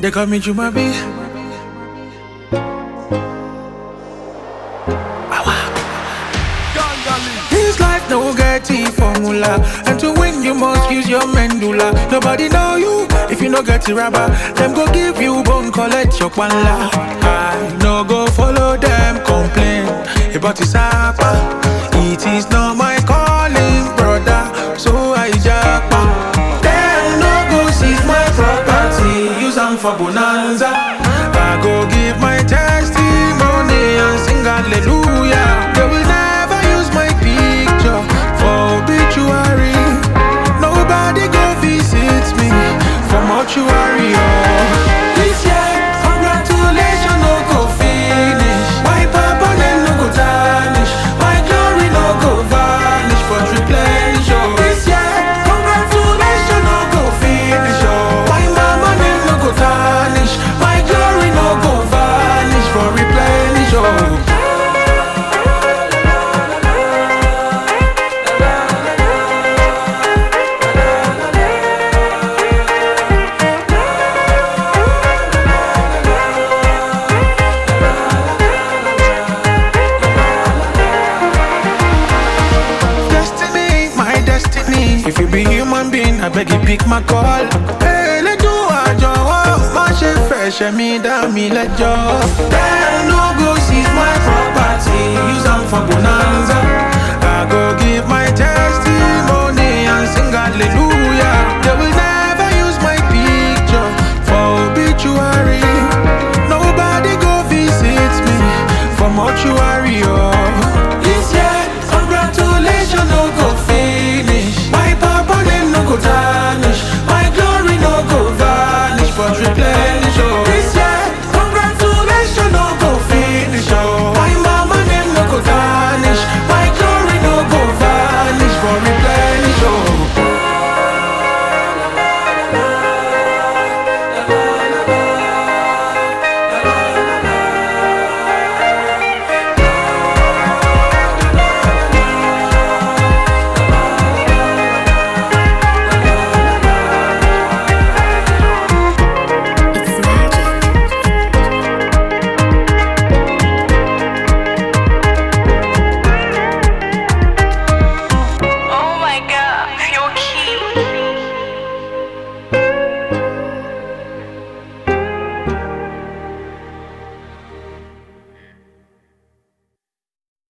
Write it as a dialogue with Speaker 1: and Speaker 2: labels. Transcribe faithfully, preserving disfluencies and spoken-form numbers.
Speaker 1: They call me Jumabi. This life no get the formula, and to win you must use your medulla. Nobody know you if you no get the rubber. Them go give you bone, collect your panla. I no go follow them complain about this apa. It is not my calling, brother, so I japa. Them no go seize my property, use them for bonanza. I go give my testimony and sing hallelujah. They will never use my picture for obituary. Nobody go visit me for mortuary. Oh. This year, congratulations no go finish. My papa then no go tarnish. My glory no go vanish but replenish. Oh. This year, congratulations no go finish. Oh. My mama then no go tarnish. My glory no go vanish for replenish. Oh. If you be human being, I beg you pick my call. Hey, let do a job. My chef fresh, me down, me let go. Then no go seize my property. Use them for bonus.